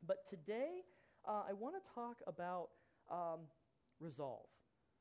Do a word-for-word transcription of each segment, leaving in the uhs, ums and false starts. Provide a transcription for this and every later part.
But today, uh, I want to talk about um, resolve.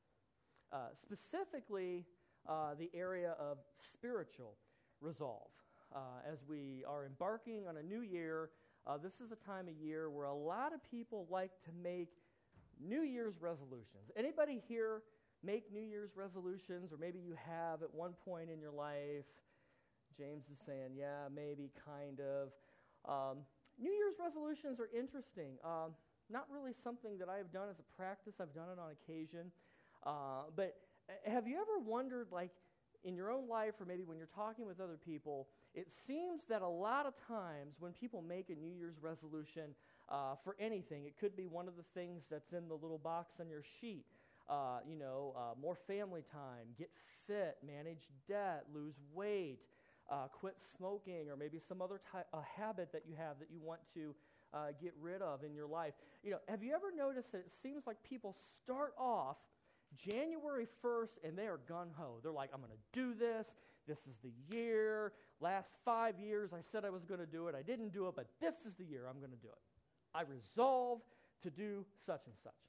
Uh, specifically, uh, the area of spiritual resolve. Uh, as we are embarking on a new year, uh, this is a time of year where a lot of people like to make New Year's resolutions. Anybody here make New Year's resolutions, or maybe you have at one point in your life? James is saying, yeah, maybe, kind of. Um, New Year's resolutions are interesting. Um, not really something that I've done as a practice. I've done it on occasion. Uh, but have you ever wondered, like, in your own life, or maybe when you're talking with other people, it seems that a lot of times when people make a New Year's resolution uh, for anything, it could be one of the things that's in the little box on your sheet. Uh, you know, uh, more family time, get fit, manage debt, lose weight, uh, quit smoking, or maybe some other ty- a habit that you have that you want to uh, get rid of in your life. You know, have you ever noticed that it seems like people start off January first, and they are gung-ho. They're like, I'm going to do this. This is the year. Last five years, I said I was going to do it. I didn't do it, but this is the year I'm going to do it. I resolve to do such and such.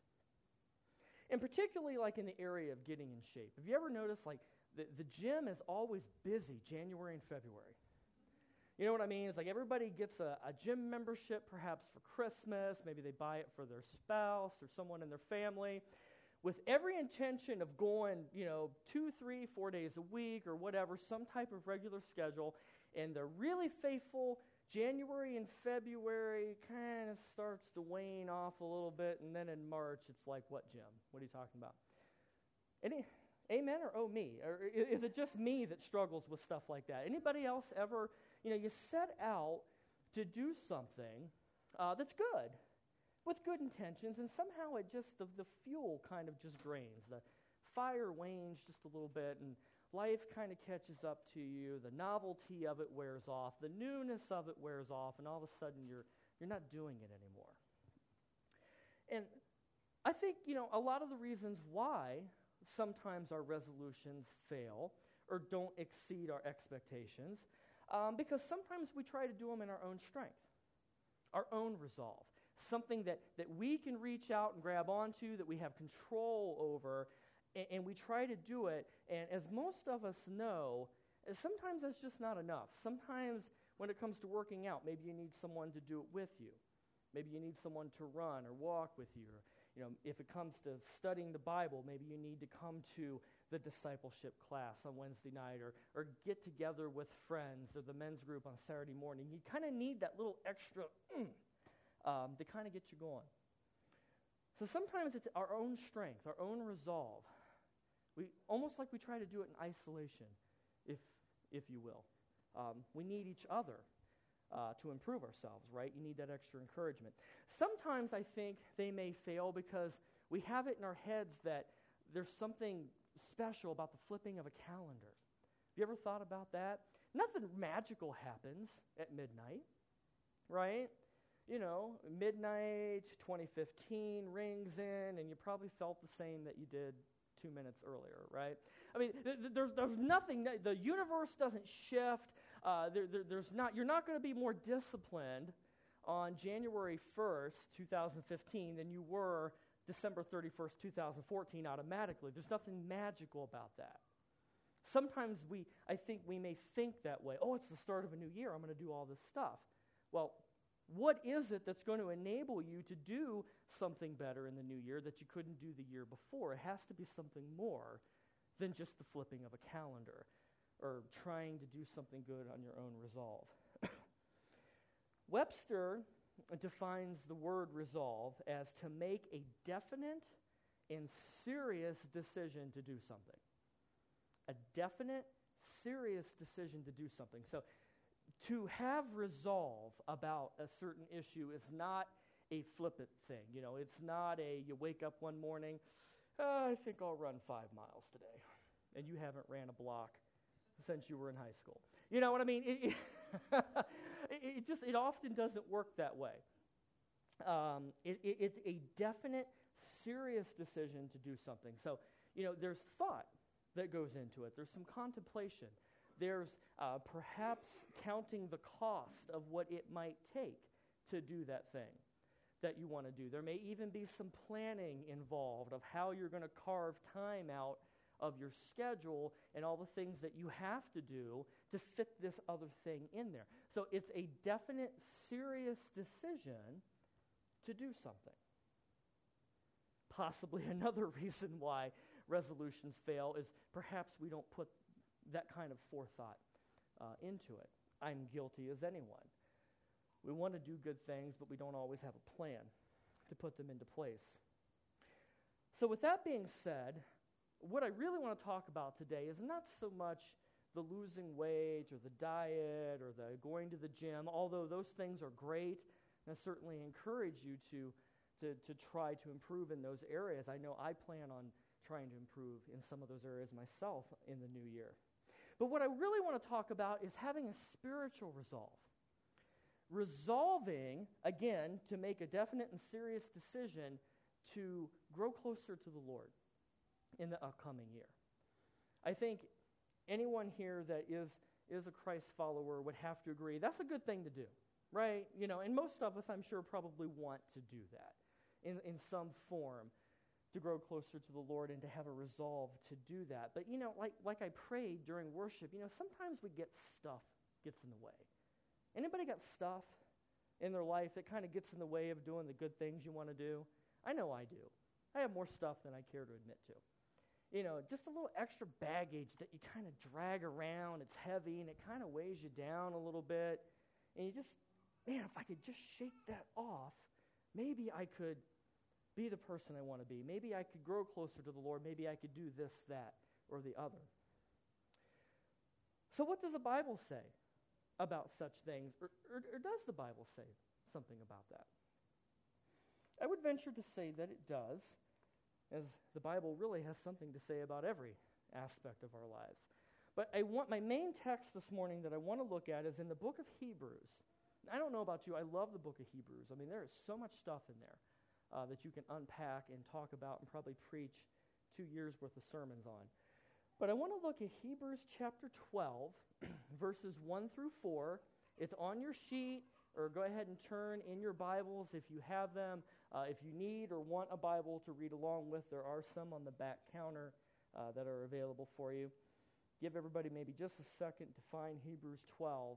And particularly like in the area of getting in shape. Have you ever noticed, like, the, the gym is always busy January and February? You know what I mean? It's like everybody gets a, a gym membership perhaps for Christmas. Maybe they buy it for their spouse or someone in their family, with every intention of going, you know, two, three, four days a week or whatever, some type of regular schedule, and they're really faithful. January and February kind of starts to wane off a little bit, and then in March, it's like, what, Jim? What are you talking about? Any, amen or oh me? Or is it just me that struggles with stuff like that? Anybody else ever, you know, you set out to do something uh, that's good, with good intentions, and somehow it just, the, the fuel kind of just drains. The fire wanes just a little bit, and life kind of catches up to you. The novelty of it wears off. The newness of it wears off, and all of a sudden you're you're not doing it anymore. And I think, you know, a lot of the reasons why sometimes our resolutions fail or don't exceed our expectations, um, because sometimes we try to do them in our own strength, our own resolve. Something that, that we can reach out and grab onto, that we have control over, and, and we try to do it. And as most of us know, sometimes that's just not enough. Sometimes when it comes to working out, maybe you need someone to do it with you. Maybe you need someone to run or walk with you. Or, you know, if it comes to studying the Bible, maybe you need to come to the discipleship class on Wednesday night, or, or get together with friends or the men's group on Saturday morning. You kind of need that little extra mm, Um, to kind of get you going. So sometimes it's our own strength, our own resolve. We almost like we try to do it in isolation, if if you will. Um, we need each other uh, to improve ourselves, right? You need that extra encouragement. Sometimes I think they may fail because we have it in our heads that there's something special about the flipping of a calendar. Have you ever thought about that? Nothing magical happens at midnight, right? You know, midnight, twenty fifteen rings in, and you probably felt the same that you did two minutes earlier, right? I mean, th- th- there's there's nothing. The universe doesn't shift. Uh, there, there, there's not. You're not going to be more disciplined on January first, twenty fifteen, than you were December thirty-first, twenty fourteen. Automatically, there's nothing magical about that. Sometimes we, I think, we may think that way. Oh, it's the start of a new year. I'm going to do all this stuff. Well, what is it that's going to enable you to do something better in the new year that you couldn't do the year before? It has to be something more than just the flipping of a calendar or trying to do something good on your own resolve. Webster defines the word resolve as to make a definite and serious decision to do something. A definite, serious decision to do something. So, to have resolve about a certain issue is not a flippant thing. You know, it's not a, you wake up one morning, oh, I think I'll run five miles today, and you haven't ran a block since you were in high school. You know what I mean? It, it, it just, it often doesn't work that way. Um, it, it, it's a definite, serious decision to do something. So, you know, there's thought that goes into it. There's some contemplation. There's uh, perhaps counting the cost of what it might take to do that thing. that you want to do. There may even be some planning involved of how you're going to carve time out of your schedule and all the things that you have to do to fit this other thing in there. So it's a definite, serious decision to do something. Possibly another reason why resolutions fail is perhaps we don't put that kind of forethought uh, into it. I'm guilty as anyone. We want to do good things, but we don't always have a plan to put them into place. So with that being said, what I really want to talk about today is not so much the losing weight or the diet or the going to the gym, although those things are great, and I certainly encourage you to, to, to try to improve in those areas. I know I plan on trying to improve in some of those areas myself in the new year. But what I really want to talk about is having a spiritual resolve. Resolving, again, to make a definite and serious decision to grow closer to the Lord in the upcoming year. I think anyone here that is, is a Christ follower would have to agree that's a good thing to do, right? You know, and most of us, I'm sure, probably want to do that in, in some form, to grow closer to the Lord and to have a resolve to do that. But, you know, like, like I prayed during worship, you know, sometimes we get stuff gets in the way. Anybody got stuff in their life that kind of gets in the way of doing the good things you want to do? I know I do. I have more stuff than I care to admit to. You know, just a little extra baggage that you kind of drag around. It's heavy, and it kind of weighs you down a little bit. And you just, man, if I could just shake that off, maybe I could be the person I want to be. Maybe I could grow closer to the Lord. Maybe I could do this, that, or the other. So what does the Bible say about such things? Or, or, or does the Bible say something about that? I would venture to say that it does, as the Bible really has something to say about every aspect of our lives. But I want my main text this morning that I want to look at is in the book of Hebrews. I don't know about you, I love the book of Hebrews. I mean, there is so much stuff in there uh, that you can unpack and talk about and probably preach two years worth of sermons on. But I want to look at Hebrews chapter twelve, verses one through four. It's on your sheet, or go ahead and turn in your Bibles if you have them. Uh, if you need or want a Bible to read along with, there are some on the back counter uh, that are available for you. Give everybody maybe just a second to find Hebrews twelve,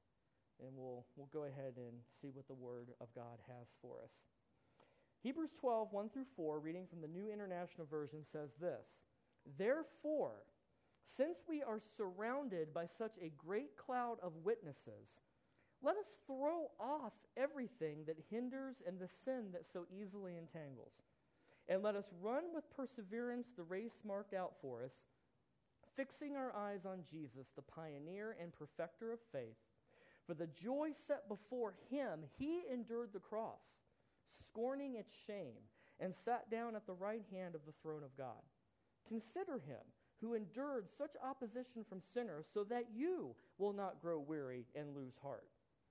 and we'll, we'll go ahead and see what the Word of God has for us. Hebrews twelve, one through four, reading from the New International Version, says this: Therefore, since we are surrounded by such a great cloud of witnesses, let us throw off everything that hinders and the sin that so easily entangles. And let us run with perseverance the race marked out for us, fixing our eyes on Jesus, the pioneer and perfecter of faith. For the joy set before him, he endured the cross, scorning its shame, and sat down at the right hand of the throne of God. Consider him who endured such opposition from sinners, so that you will not grow weary and lose heart.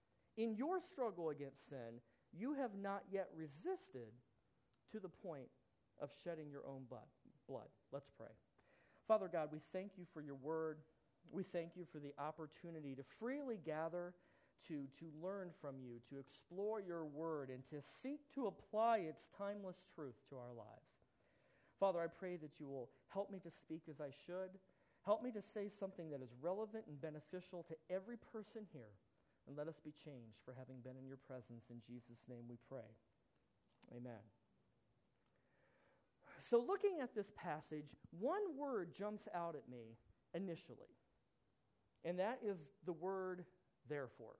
In your struggle against sin, you have not yet resisted to the point of shedding your own blood. Let's pray. Father God, we thank you for your word. We thank you for the opportunity to freely gather, to, to learn from you, to explore your word, and to seek to apply its timeless truth to our lives. Father, I pray that you will help me to speak as I should. Help me to say something that is relevant and beneficial to every person here. And let us be changed for having been in your presence. In Jesus' name we pray. Amen. So looking at this passage, one word jumps out at me initially. And that is the word therefore.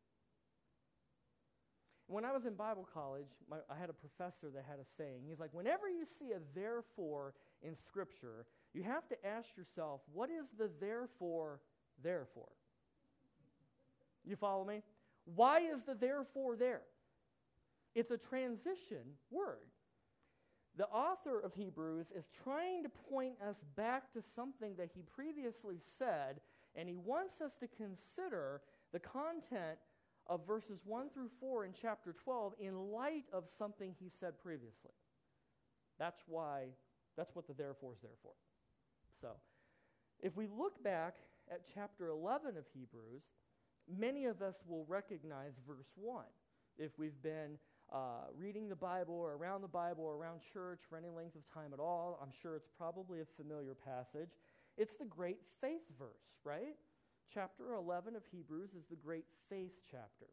When I was in Bible college, my, I had a professor that had a saying. He's like, whenever you see a therefore in Scripture, you have to ask yourself, what is the therefore therefore? You follow me? Why is the therefore there? It's a transition word. The author of Hebrews is trying to point us back to something that he previously said, and he wants us to consider the content of verses one through four in chapter twelve in light of something he said previously. That's why, that's what the therefore is there for. So, if we look back at chapter eleven of Hebrews, many of us will recognize verse one if we've been uh, reading the Bible or around the Bible or around church for any length of time at all, I'm sure it's probably a familiar passage. It's the great faith verse, right? Chapter eleven of Hebrews is the great faith chapter.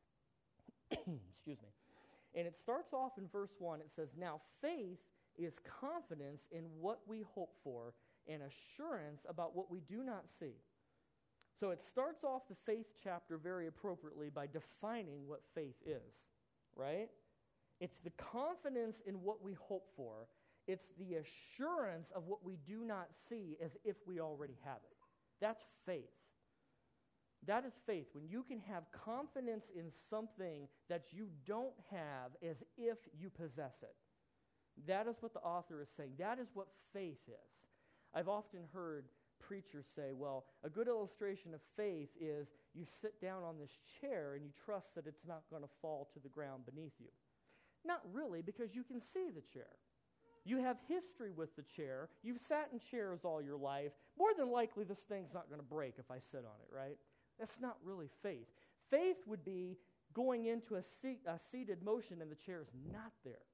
Excuse me. And it starts off in verse one. It says, "Now faith is confidence in what we hope for and assurance about what we do not see." So it starts off the faith chapter very appropriately by defining what faith is, right? It's the confidence in what we hope for. It's the assurance of what we do not see as if we already have it. That's faith. That is faith, when you can have confidence in something that you don't have as if you possess it. That is what the author is saying. That is what faith is. I've often heard preachers say, well, a good illustration of faith is you sit down on this chair and you trust that it's not going to fall to the ground beneath you. Not really, because you can see the chair. You have history with the chair. You've sat in chairs all your life. More than likely, this thing's not going to break if I sit on it, right? That's not really faith. Faith would be going into a, seat, a seated motion and the chair is not there.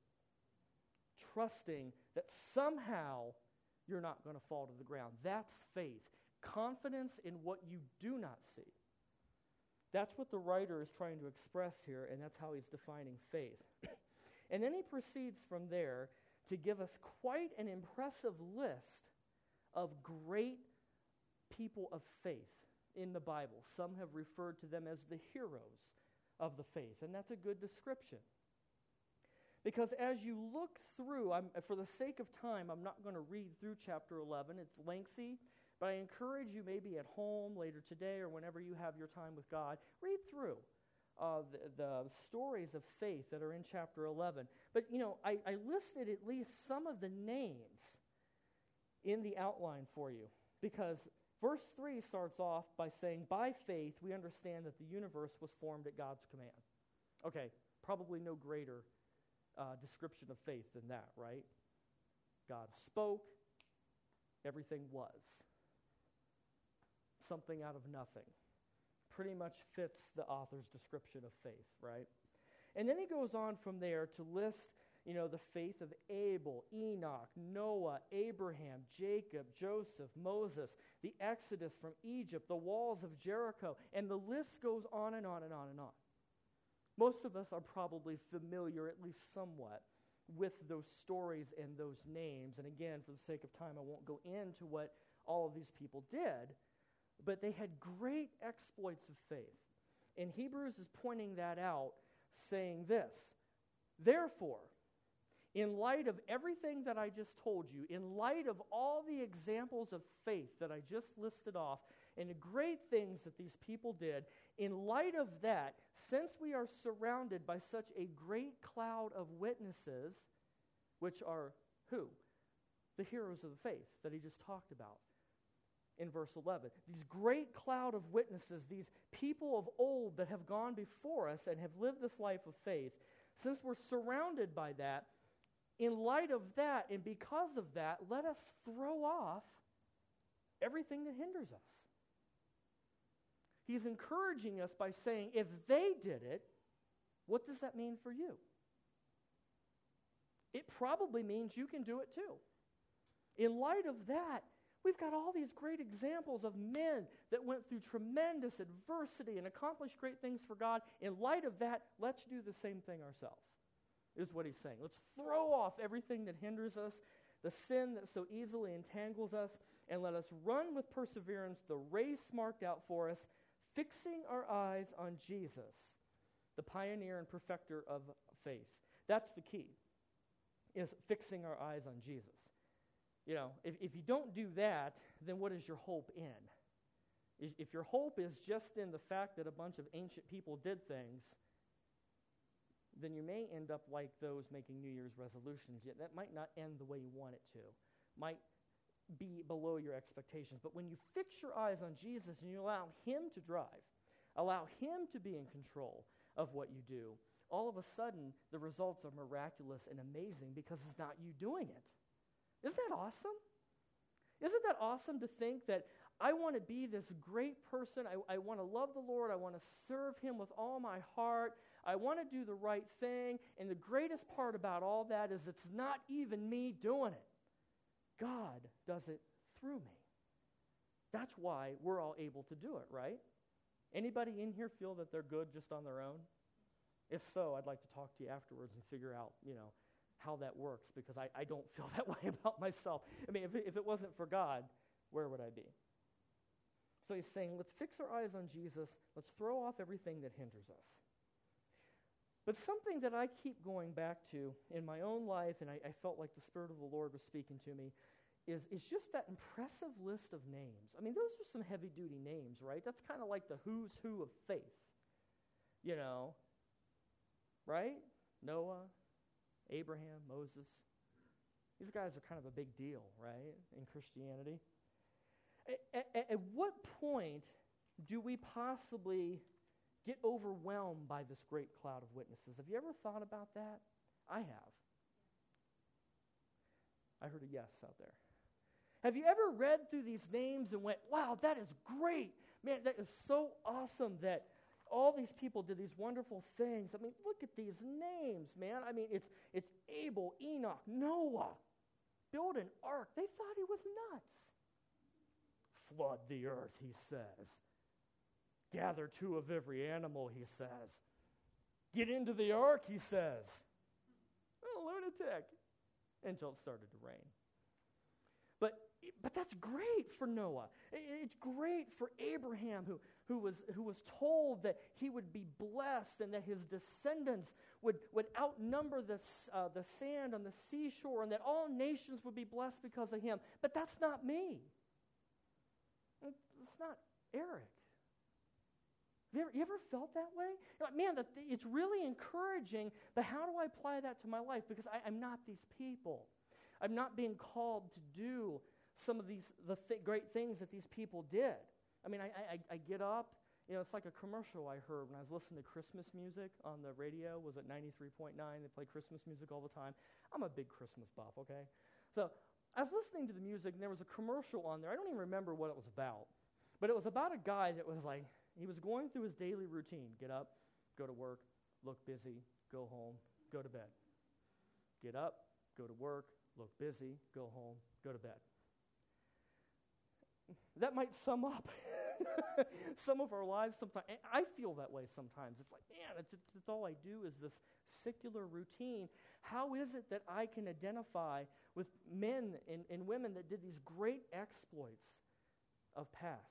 Trusting that somehow you're not going to fall to the ground. That's faith. Confidence in what you do not see. That's what the writer is trying to express here, and that's how he's defining faith. And then he proceeds from there to give us quite an impressive list of great people of faith in the Bible. Some have referred to them as the heroes of the faith, and that's a good description. Because as you look through, I'm, for the sake of time, I'm not going to read through chapter eleven. It's lengthy, but I encourage you maybe at home later today or whenever you have your time with God, read through uh, the, the stories of faith that are in chapter eleven. But, you know, I, I listed at least some of the names in the outline for you, because verse three starts off by saying, by faith we understand that the universe was formed at God's command. Okay, probably no greater uh, description of faith than that, right? God spoke, everything was. Something out of nothing. Pretty much fits the author's description of faith, right? And then he goes on from there to list, you know, the faith of Abel, Enoch, Noah, Abraham, Jacob, Joseph, Moses, the Exodus from Egypt, the walls of Jericho, and the list goes on and on and on and on. Most of us are probably familiar, at least somewhat, with those stories and those names. And again, for the sake of time, I won't go into what all of these people did, but they had great exploits of faith. And Hebrews is pointing that out, saying this, therefore, in light of everything that I just told you, in light of all the examples of faith that I just listed off, and the great things that these people did, in light of that, since we are surrounded by such a great cloud of witnesses, which are who? The heroes of the faith that he just talked about in verse eleven. These great cloud of witnesses, these people of old that have gone before us and have lived this life of faith, since we're surrounded by that, in light of that and because of that, let us throw off everything that hinders us. He's encouraging us by saying, if they did it, what does that mean for you? It probably means you can do it too. In light of that, we've got all these great examples of men that went through tremendous adversity and accomplished great things for God. In light of that, let's do the same thing ourselves, is what he's saying. Let's throw off everything that hinders us, the sin that so easily entangles us, and let us run with perseverance the race marked out for us, fixing our eyes on Jesus, the pioneer and perfecter of faith. That's the key, is fixing our eyes on Jesus. You know, if, if you don't do that, then what is your hope in? If, if your hope is just in the fact that a bunch of ancient people did things, then you may end up like those making New Year's resolutions. Yet that might not end the way you want it to. Might be below your expectations. But when you fix your eyes on Jesus and you allow him to drive, allow him to be in control of what you do, all of a sudden the results are miraculous and amazing because it's not you doing it. Isn't that awesome? Isn't that awesome to think that I want to be this great person, I, I want to love the Lord, I want to serve him with all my heart, I want to do the right thing. And the greatest part about all that is it's not even me doing it. God does it through me. That's why we're all able to do it, right? Anybody in here feel that they're good just on their own? If so, I'd like to talk to you afterwards and figure out, you know, how that works, because I, I don't feel that way about myself. I mean, if it, if it wasn't for God, where would I be? So he's saying, let's fix our eyes on Jesus. Let's throw off everything that hinders us. But something that I keep going back to in my own life, and I, I felt like the Spirit of the Lord was speaking to me, is, is just that impressive list of names. I mean, those are some heavy-duty names, right? That's kind of like the who's who of faith, you know, right? Noah, Abraham, Moses. These guys are kind of a big deal, right, in Christianity. At, at, at what point do we possibly get overwhelmed by this great cloud of witnesses? Have you ever thought about that? I have. I heard a yes out there. Have you ever read through these names and went, wow, that is great. Man, that is so awesome that all these people did these wonderful things. I mean, look at these names, man. I mean, it's it's Abel, Enoch, Noah. Build an ark. They thought he was nuts. Flood the earth, he says. Gather two of every animal, he says. Get into the ark, he says. Oh, lunatic. Until it started to rain. But but that's great for Noah. It's great for Abraham, who, who, was, who was told that he would be blessed and that his descendants would, would outnumber the, uh, the sand on the seashore and that all nations would be blessed because of him. But that's not me. It's not Eric. Have you ever, you ever felt that way? You're like, man, that, it's really encouraging, but how do I apply that to my life? Because I, I'm not these people. I'm not being called to do some of these the th- great things that these people did. I mean, I, I, I get up, you know, it's like a commercial I heard when I was listening to Christmas music on the radio. Was it ninety-three point nine? They play Christmas music all the time. I'm a big Christmas buff, okay? So I was listening to the music, and there was a commercial on there. I don't even remember what it was about, but it was about a guy that was like, he was going through his daily routine. Get up, go to work, look busy, go home, go to bed. Get up, go to work, look busy, go home, go to bed. That might sum up some of our lives sometimes. I feel that way sometimes. It's like, man, it's, it's, it's all I do is this secular routine. How is it that I can identify with men and, and women that did these great exploits of past?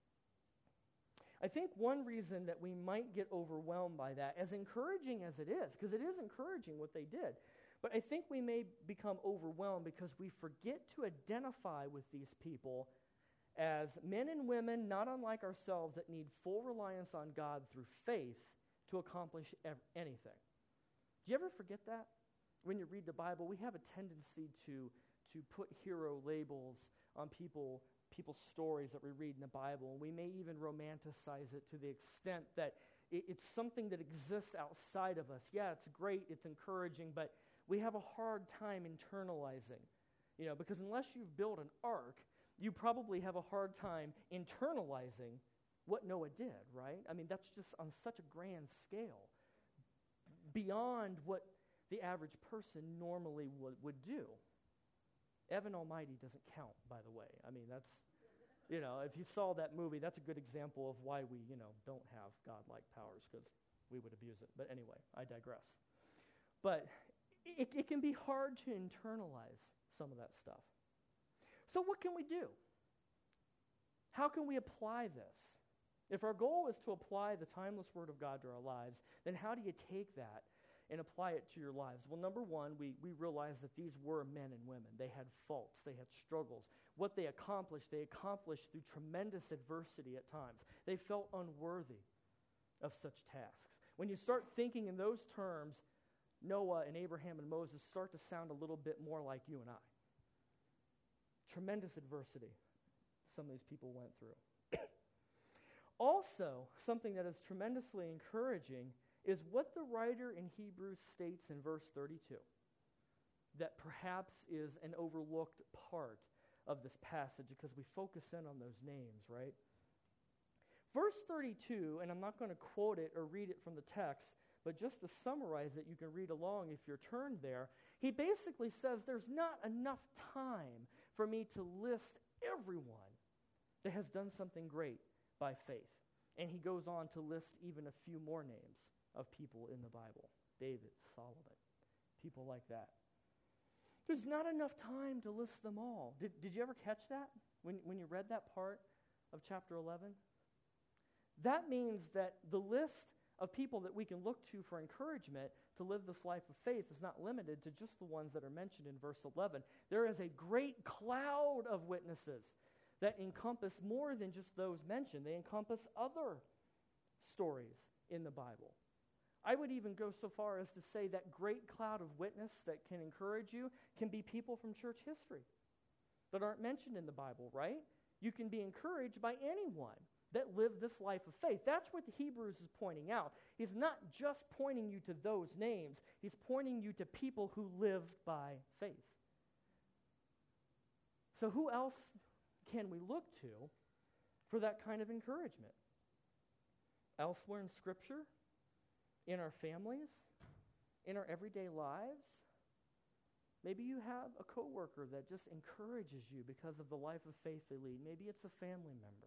I think one reason that we might get overwhelmed by that, as encouraging as it is, because it is encouraging what they did, but I think we may become overwhelmed because we forget to identify with these people as men and women not unlike ourselves that need full reliance on God through faith to accomplish ev- anything. Do you ever forget that? When you read the Bible, we have a tendency to, to put hero labels on people people's stories that we read in the Bible, and we may even romanticize it to the extent that it, it's something that exists outside of us. Yeah, it's great, it's encouraging, but we have a hard time internalizing, you know, because unless you've built an ark, you probably have a hard time internalizing what Noah did, right? I mean, that's just on such a grand scale, beyond what the average person normally would, would do. Evan Almighty doesn't count, by the way. I mean, that's, you know, if you saw that movie, that's a good example of why we, you know, don't have godlike powers, because we would abuse it. But anyway, I digress. But it, it can be hard to internalize some of that stuff. So what can we do? How can we apply this? If our goal is to apply the timeless Word of God to our lives, then how do you take that and apply it to your lives? Well, number one, we, we realize that these were men and women. They had faults. They had struggles. What they accomplished, they accomplished through tremendous adversity at times. They felt unworthy of such tasks. When you start thinking in those terms, Noah and Abraham and Moses start to sound a little bit more like you and I. Tremendous adversity some of these people went through. Also, something that is tremendously encouraging is what the writer in Hebrews states in verse thirty-two, that perhaps is an overlooked part of this passage because we focus in on those names, right? Verse thirty-two, and I'm not going to quote it or read it from the text, but just to summarize it, you can read along if you're turned there. He basically says there's not enough time for me to list everyone that has done something great by faith. And he goes on to list even a few more names of people in the Bible. David, Solomon, people like that. There's not enough time to list them all. Did, did you ever catch that when, when you read that part of chapter eleven? That means that the list of people that we can look to for encouragement to live this life of faith is not limited to just the ones that are mentioned in verse eleven. There is a great cloud of witnesses that encompass more than just those mentioned. They encompass other stories in the Bible. I would even go so far as to say that great cloud of witness that can encourage you can be people from church history that aren't mentioned in the Bible, right? You can be encouraged by anyone that lived this life of faith. That's what the Hebrews is pointing out. He's not just pointing you to those names. He's pointing you to people who lived by faith. So who else can we look to for that kind of encouragement? Elsewhere in Scripture? In our families? In our everyday lives? Maybe you have a coworker that just encourages you because of the life of faith they lead. Maybe it's a family member.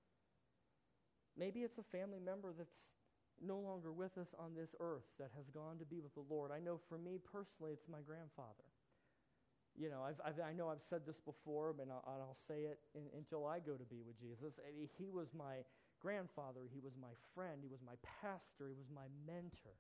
Maybe it's a family member that's no longer with us on this earth that has gone to be with the Lord. I know for me personally, it's my grandfather. You know, I've, I've, I know I've said this before, but I'll, I'll say it in, until I go to be with Jesus. He was my grandfather. He was my friend. He was my pastor. He was my mentor.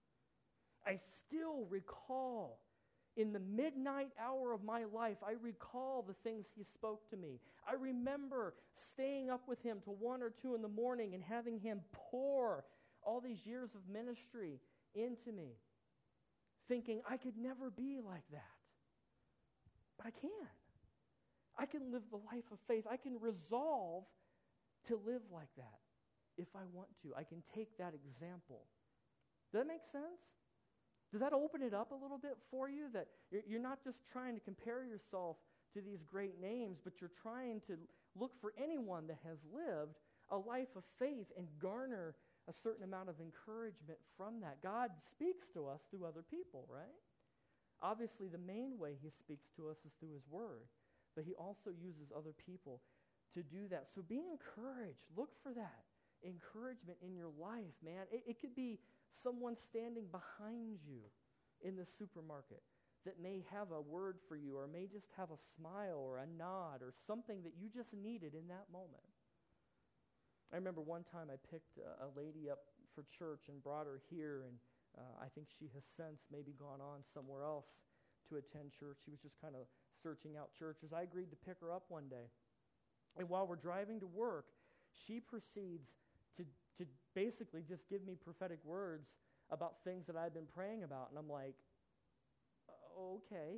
I still recall in the midnight hour of my life, I recall the things he spoke to me. I remember staying up with him till one or two in the morning and having him pour all these years of ministry into me, thinking I could never be like that. But I can. I can live the life of faith. I can resolve to live like that if I want to. I can take that example. Does that make sense? Does that open it up a little bit for you? That you're, you're not just trying to compare yourself to these great names, but you're trying to look for anyone that has lived a life of faith and garner a certain amount of encouragement from that. God speaks to us through other people, right? Obviously, the main way he speaks to us is through his word, but he also uses other people to do that. So be encouraged. Look for that encouragement in your life, man. It, it could be someone standing behind you in the supermarket that may have a word for you or may just have a smile or a nod or something that you just needed in that moment. I remember one time I picked a, a lady up for church and brought her here, and uh, I think she has since maybe gone on somewhere else to attend church. She was just kind of searching out churches. I agreed to pick her up one day. And while we're driving to work, she proceeds to, to basically just give me prophetic words about things that I've been praying about. And I'm like, okay.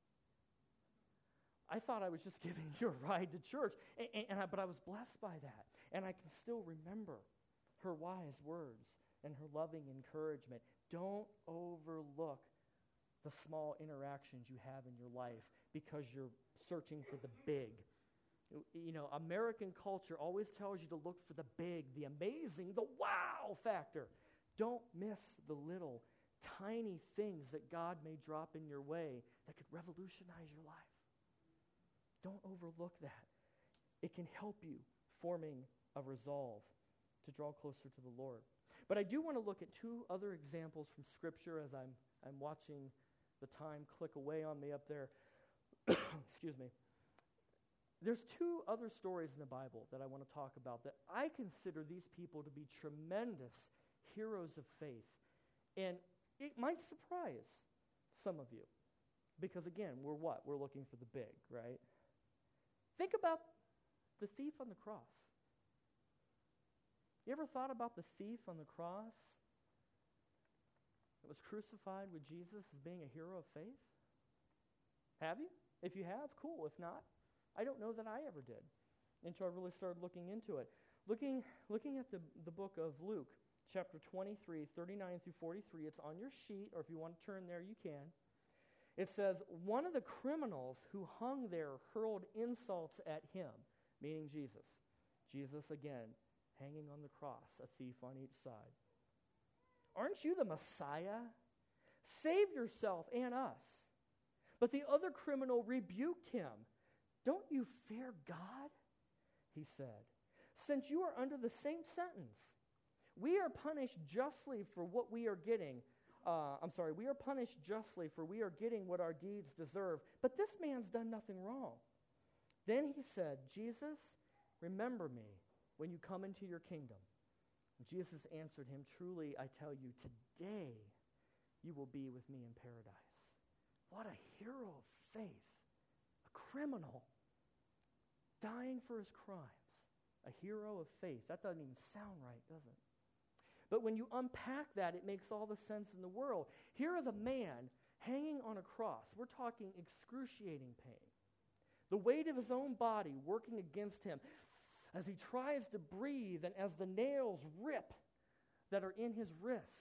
I thought I was just giving you a ride to church, and, and, and I, but I was blessed by that. And I can still remember her wise words and her loving encouragement. Don't overlook the small interactions you have in your life because you're searching for the big. You know, American culture always tells you to look for the big, the amazing, the wow factor. Don't miss the little, tiny things that God may drop in your way that could revolutionize your life. Don't overlook that. It can help you forming a resolve to draw closer to the Lord. But I do want to look at two other examples from Scripture as I'm I'm watching the time click away on me up there. Excuse me. There's two other stories in the Bible that I want to talk about that I consider these people to be tremendous heroes of faith. And it might surprise some of you because, again, we're what? We're looking for the big, right? Think about the thief on the cross. You ever thought about the thief on the cross that was crucified with Jesus as being a hero of faith? Have you? If you have, cool. If not, I don't know that I ever did until I really started looking into it. Looking looking at the, the book of Luke, chapter twenty-three, thirty-nine through forty-three, it's on your sheet, or if you want to turn there, you can. It says, one of the criminals who hung there hurled insults at him, meaning Jesus. Jesus, again, hanging on the cross, a thief on each side. Aren't you the Messiah? Save yourself and us." But the other criminal rebuked him. "Don't you fear God?" he said, "since you are under the same sentence. We are punished justly for what we are getting. Uh, I'm sorry, we are punished justly for we are getting what our deeds deserve. But this man's done nothing wrong." Then he said, "Jesus, remember me when you come into your kingdom." And Jesus answered him, "Truly, I tell you, today you will be with me in paradise." What a hero of faith. A criminal dying for his crimes. A hero of faith. That doesn't even sound right, does it? But when you unpack that, it makes all the sense in the world. Here is a man hanging on a cross. We're talking excruciating pain. The weight of his own body working against him as he tries to breathe and as the nails rip that are in his wrists.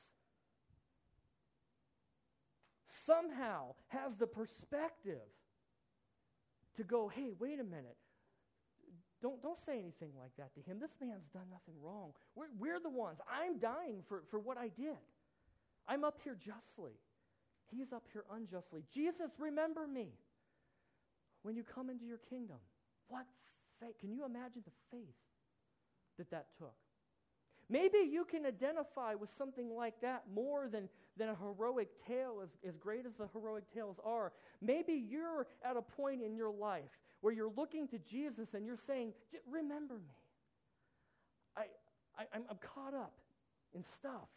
Somehow has the perspective to go, "Hey, wait a minute. Don't, don't say anything like that to him. This man's done nothing wrong. We're, we're the ones. I'm dying for, for what I did. I'm up here justly. He's up here unjustly. Jesus, remember me when you come into your kingdom." What faith. Can you imagine the faith that that took? Maybe you can identify with something like that more than, than a heroic tale, as, as great as the heroic tales are. Maybe you're at a point in your life where you're looking to Jesus and you're saying, "Remember me. I, I, I'm, I'm caught up in stuff.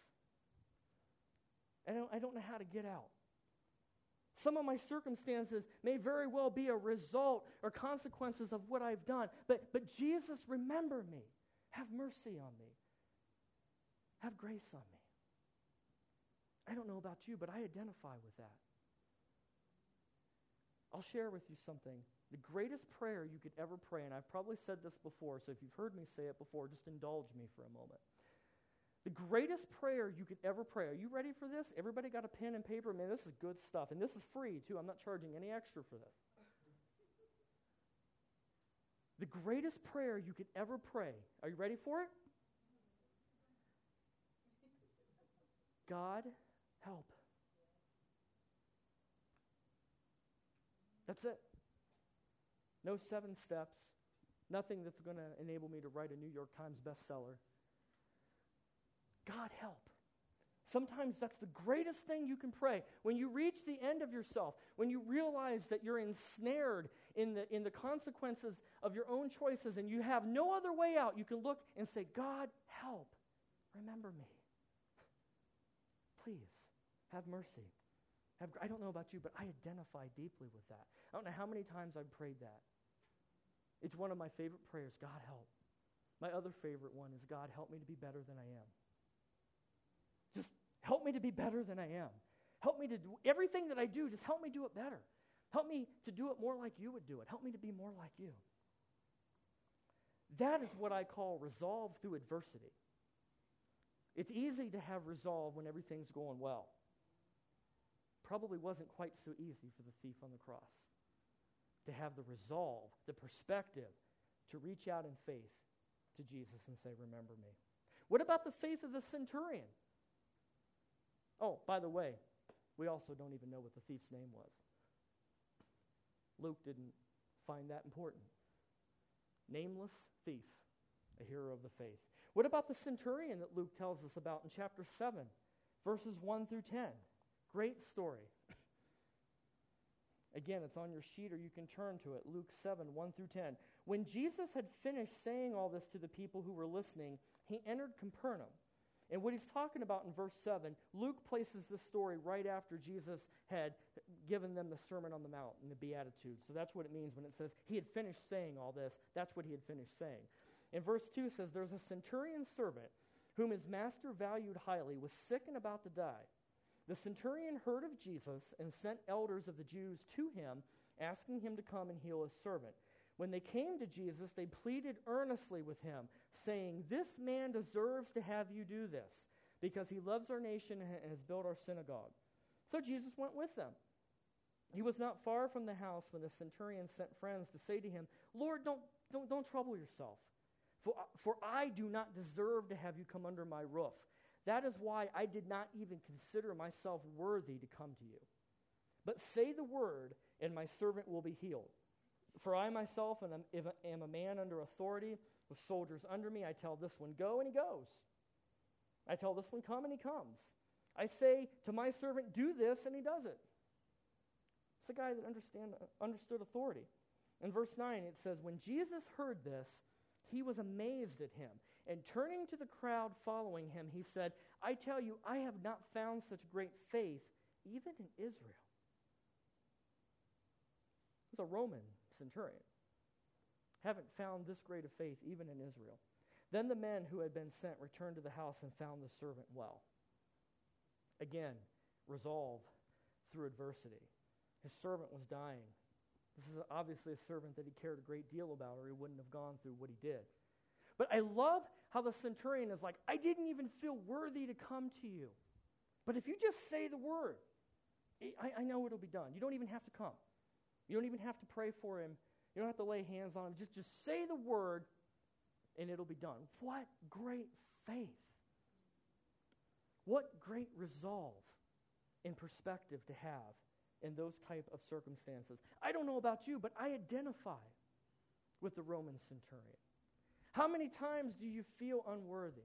I don't, I don't know how to get out. Some of my circumstances may very well be a result or consequences of what I've done. But, but Jesus, remember me. Have mercy on me. Have grace on me." I don't know about you, but I identify with that. I'll share with you something. The greatest prayer you could ever pray, and I've probably said this before, so if you've heard me say it before, just indulge me for a moment. The greatest prayer you could ever pray. Are you ready for this? Everybody got a pen and paper? Man, this is good stuff. And this is free, too. I'm not charging any extra for this. The greatest prayer you could ever pray. Are you ready for it? God, help. That's it. No seven steps. Nothing that's going to enable me to write a New York Times bestseller. God, help. Sometimes that's the greatest thing you can pray. When you reach the end of yourself, when you realize that you're ensnared in the, in the consequences of your own choices and you have no other way out, you can look and say, "God, help. Remember me. Please, have mercy." Have, I don't know about you, but I identify deeply with that. I don't know how many times I've prayed that. It's one of my favorite prayers, "God, help." My other favorite one is, "God, help me to be better than I am." Just help me to be better than I am. Help me to do everything that I do, just help me do it better. Help me to do it more like you would do it. Help me to be more like you. That is what I call resolve through adversity. It's easy to have resolve when everything's going well. Probably wasn't quite so easy for the thief on the cross to have the resolve, the perspective, to reach out in faith to Jesus and say, "Remember me." What about the faith of the centurion? Oh, by the way, we also don't even know what the thief's name was. Luke didn't find that important. Nameless thief, a hero of the faith. What about the centurion that Luke tells us about in chapter seven, verses one through ten? Great story. Again, it's on your sheet or you can turn to it. Luke seven, one through ten. When Jesus had finished saying all this to the people who were listening, he entered Capernaum. And what he's talking about in verse seven, Luke places this story right after Jesus had given them the Sermon on the Mount and the Beatitudes. So that's what it means when it says he had finished saying all this. That's what he had finished saying. And verse two says, "There's a centurion servant whom his master valued highly, was sick and about to die. The centurion heard of Jesus and sent elders of the Jews to him, asking him to come and heal his servant. When they came to Jesus, they pleaded earnestly with him, saying, 'This man deserves to have you do this, because he loves our nation and has built our synagogue.' So Jesus went with them. He was not far from the house when the centurion sent friends to say to him, 'Lord, don't, don't, don't trouble yourself, for, for I do not deserve to have you come under my roof. That is why I did not even consider myself worthy to come to you. But say the word, and my servant will be healed. For I myself am, am a man under authority, with soldiers under me. I tell this one, go, and he goes. I tell this one, come, and he comes. I say to my servant, do this, and he does it. It's a guy that understand, understood authority. In verse nine, it says, when Jesus heard this, he was amazed at him. And turning to the crowd following him, he said, I tell you, I have not found such great faith even in Israel. He's a Roman centurion. Haven't found this great of faith even in Israel. Then the men who had been sent returned to the house and found the servant well. Again, resolve through adversity. His servant was dying. This is obviously a servant that he cared a great deal about, or he wouldn't have gone through what he did. But I love how the centurion is like, I didn't even feel worthy to come to you. But if you just say the word, I, I know it'll be done. You don't even have to come. You don't even have to pray for him. You don't have to lay hands on him. Just, just say the word, and it'll be done. What great faith. What great resolve and perspective to have in those type of circumstances. I don't know about you, but I identify with the Roman centurion. How many times do you feel unworthy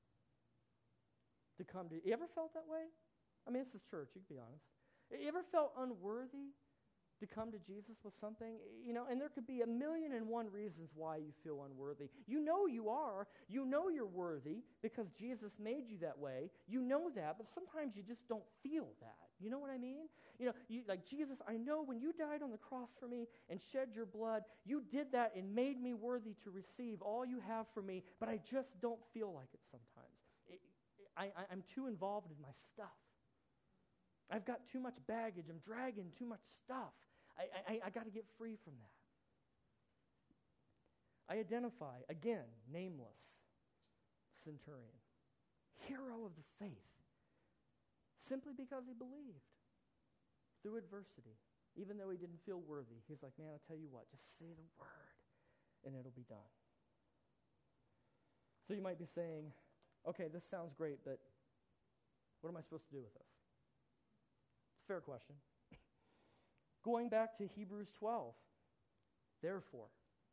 to come to? You ever felt that way? I mean, this is church, you can be honest. You ever felt unworthy to come to Jesus with something? You know, and there could be a million and one reasons why you feel unworthy. You know you are. You know you're worthy because Jesus made you that way. You know that, but sometimes you just don't feel that. You know what I mean? You know, you, like, Jesus, I know when you died on the cross for me and shed your blood, you did that and made me worthy to receive all you have for me, but I just don't feel like it sometimes. It, I, I, I'm too involved in my stuff. I've got too much baggage. I'm dragging too much stuff. I, I, I got to get free from that. I identify, again, nameless centurion, hero of the faith, simply because he believed through adversity. Even though he didn't feel worthy, he's like, man, I'll tell you what, just say the word, and it'll be done. So you might be saying, okay, this sounds great, but what am I supposed to do with this? It's a fair question. Going back to Hebrews twelve, therefore,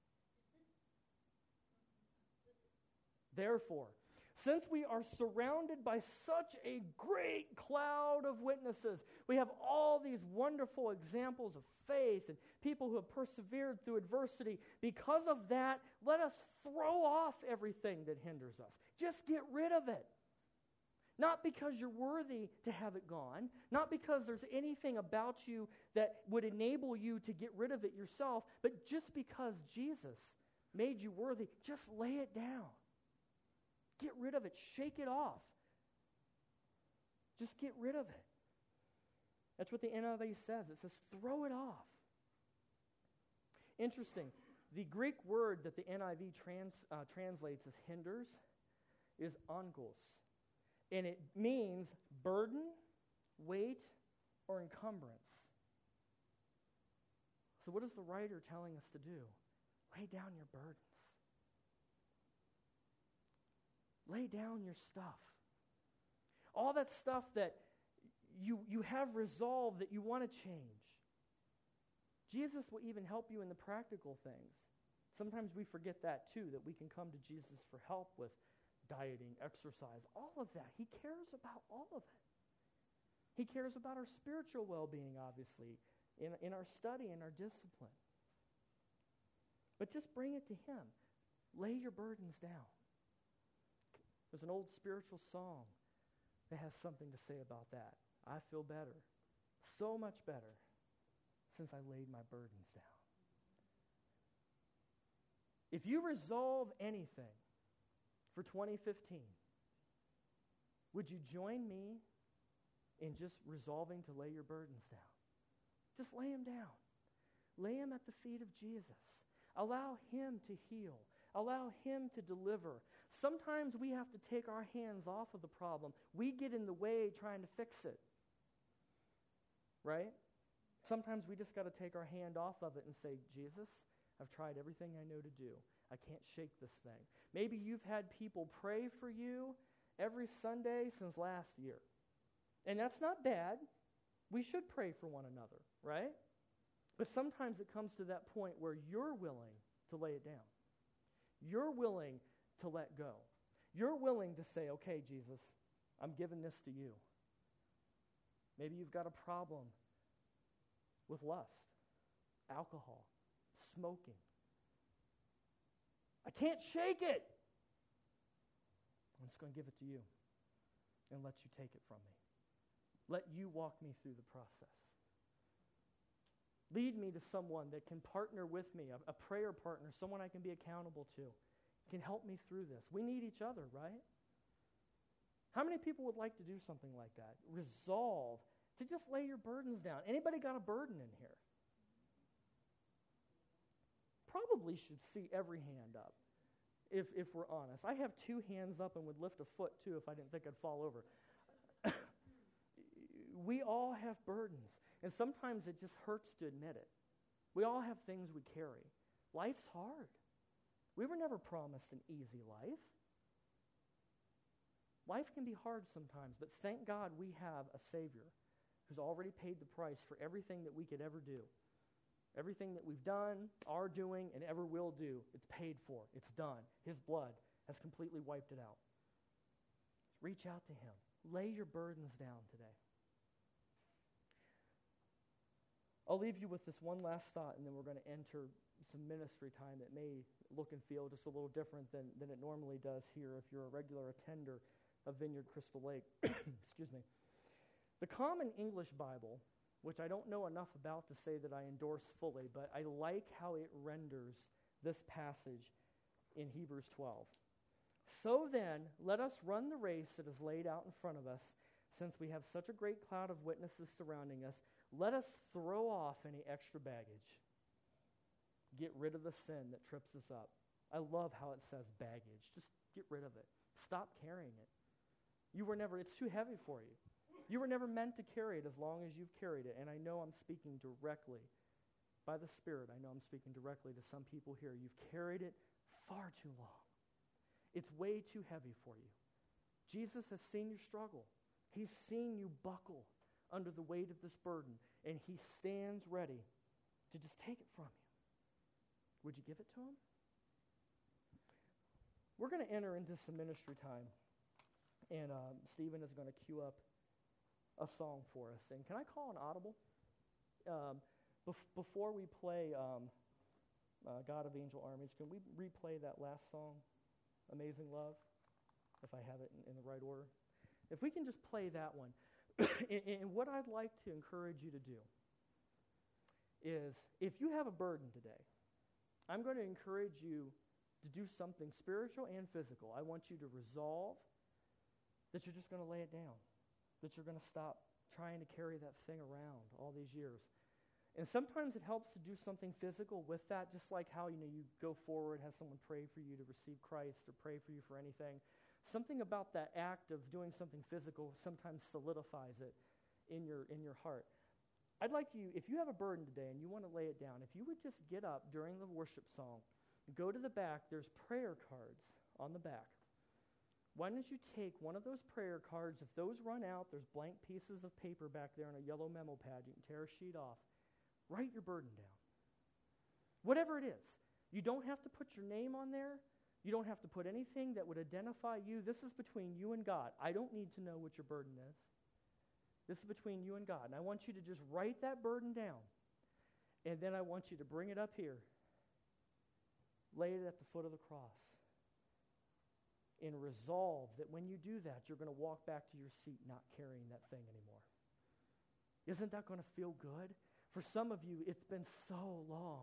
therefore, since we are surrounded by such a great cloud of witnesses, we have all these wonderful examples of faith and people who have persevered through adversity. Because of that, let us throw off everything that hinders us. Just get rid of it. Not because you're worthy to have it gone, not because there's anything about you that would enable you to get rid of it yourself, but just because Jesus made you worthy, just lay it down. Get rid of it. Shake it off. Just get rid of it. That's what the N I V says. It says, throw it off. Interesting. The Greek word that the N I V trans, uh, translates as hinders is angos. And it means burden, weight, or encumbrance. So what is the writer telling us to do? Lay down your burdens. Lay down your stuff. All that stuff that you, you have resolved that you want to change. Jesus will even help you in the practical things. Sometimes we forget that too, that we can come to Jesus for help with dieting, exercise, all of that. He cares about all of it. He cares about our spiritual well-being, obviously, in, in our study and our discipline. But just bring it to him. Lay your burdens down. There's an old spiritual song that has something to say about that. I feel better, so much better, since I laid my burdens down. If you resolve anything for twenty fifteen, would you join me in just resolving to lay your burdens down? Just lay them down. Lay them at the feet of Jesus. Allow him to heal. Allow him to deliver. Sometimes we have to take our hands off of the problem. We get in the way trying to fix it. Right? Sometimes we just got to take our hand off of it and say, Jesus, I've tried everything I know to do. I can't shake this thing. Maybe you've had people pray for you, every Sunday since last year. And that's not bad. We should pray for one another, right? But sometimes it comes to that point where you're willing to lay it down. You're willing to let go. You're willing to say, okay, Jesus, I'm giving this to you. Maybe you've got a problem with lust, alcohol, smoking. I can't shake it. I'm just going to give it to you and let you take it from me. Let you walk me through the process. Lead me to someone that can partner with me, a, a prayer partner, someone I can be accountable to, can help me through this. We need each other, right? How many people would like to do something like that? Resolve to just lay your burdens down. Anybody got a burden in here? Probably should see every hand up, if if we're honest. I have two hands up and would lift a foot too if I didn't think I'd fall over. We all have burdens, and sometimes it just hurts to admit it. We all have things we carry. Life's hard. We were never promised an easy life. Life can be hard sometimes, but thank God we have a Savior who's already paid the price for everything that we could ever do. Everything that we've done, are doing, and ever will do, it's paid for. It's done. His blood has completely wiped it out. Reach out to Him. Lay your burdens down today. I'll leave you with this one last thought, and then we're going to enter some ministry time that may look and feel just a little different than, than it normally does here if you're a regular attender of Vineyard Crystal Lake. Excuse me. The Common English Bible, which I don't know enough about to say that I endorse fully, but I like how it renders this passage in Hebrews twelve. So then, let us run the race that is laid out in front of us, since we have such a great cloud of witnesses surrounding us. Let us throw off any extra baggage. Get rid of the sin that trips us up. I love how it says baggage. Just get rid of it. Stop carrying it. You were never, it's too heavy for you. You were never meant to carry it as long as you've carried it. And I know I'm speaking directly, by the Spirit, I know I'm speaking directly to some people here. You've carried it far too long. It's way too heavy for you. Jesus has seen your struggle. He's seen you buckle under the weight of this burden, and He stands ready to just take it from you. Would you give it to Him? We're going to enter into some ministry time, and um, Stephen is going to cue up a song for us. And can I call an audible? Um, bef- before we play um, uh, God of Angel Armies, can we replay that last song, Amazing Love, if I have it in, in the right order? If we can just play that one. and, and what I'd like to encourage you to do is, if you have a burden today, I'm going to encourage you to do something spiritual and physical. I want you to resolve that you're just going to lay it down, that you're going to stop trying to carry that thing around all these years. And sometimes it helps to do something physical with that, just like how, you know, you go forward, have someone pray for you to receive Christ or pray for you for anything. Something about that act of doing something physical sometimes solidifies it in your in your heart. I'd like you, if you have a burden today and you want to lay it down, if you would just get up during the worship song, go to the back, there's prayer cards on the back. Why don't you take one of those prayer cards, if those run out, there's blank pieces of paper back there on a yellow memo pad, you can tear a sheet off. Write your burden down. Whatever it is. You don't have to put your name on there. You don't have to put anything that would identify you. This is between you and God. I don't need to know what your burden is. This is between you and God. And I want you to just write that burden down. And then I want you to bring it up here. Lay it at the foot of the cross. And resolve that when you do that, you're going to walk back to your seat not carrying that thing anymore. Isn't that going to feel good? For some of you, it's been so long.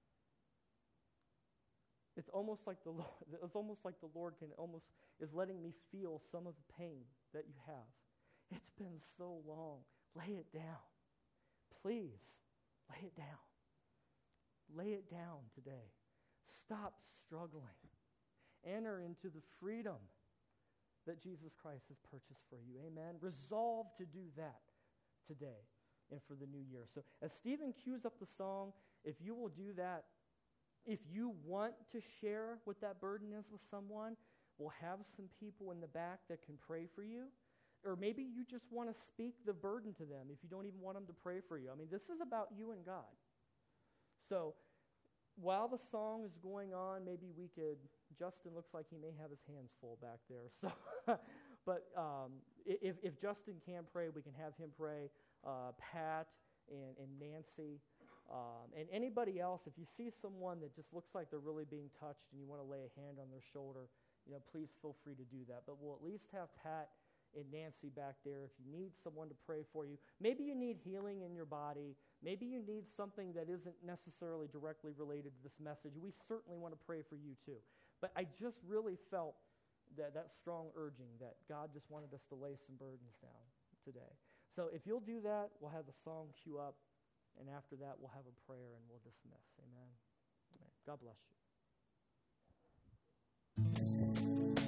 It's almost like the Lord, it's almost like the Lord can almost is letting me feel some of the pain that you have. It's been so long. Lay it down. Please, lay it down. Lay it down today. Stop struggling. Enter into the freedom that Jesus Christ has purchased for you. Amen. Resolve to do that today and for the new year. So as Stephen cues up the song, if you will do that, if you want to share what that burden is with someone, we'll have some people in the back that can pray for you. Or maybe you just want to speak the burden to them if you don't even want them to pray for you. I mean, this is about you and God. So while the song is going on, maybe we could, Justin looks like he may have his hands full back there. So, but um, if, if Justin can pray, we can have him pray. Uh, Pat and, and Nancy um, and anybody else, if you see someone that just looks like they're really being touched and you want to lay a hand on their shoulder, you know, please feel free to do that. But we'll at least have Pat and Nancy back there if you need someone to pray for you. Maybe you need healing in your body. Maybe you need something that isn't necessarily directly related to this message. We certainly want to pray for you too. But I just really felt that, that strong urging that God just wanted us to lay some burdens down today. So if you'll do that, we'll have the song queue up, and after that we'll have a prayer and we'll dismiss. Amen. Amen. God bless you.